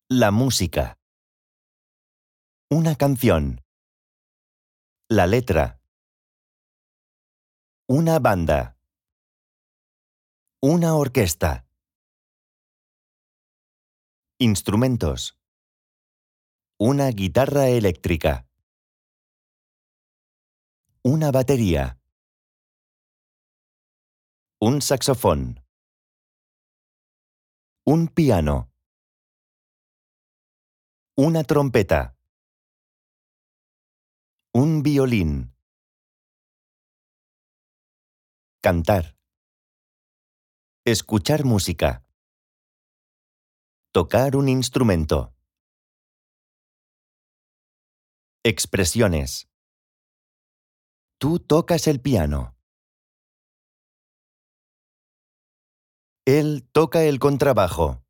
La música. Una canción. La letra. Una banda. Una orquesta. Instrumentos. Una guitarra eléctrica. Una batería. Un saxofón. Un piano. Una trompeta. Un violín. Cantar. Escuchar música. Tocar un instrumento. Expresiones. Tú tocas el piano. Él toca el contrabajo.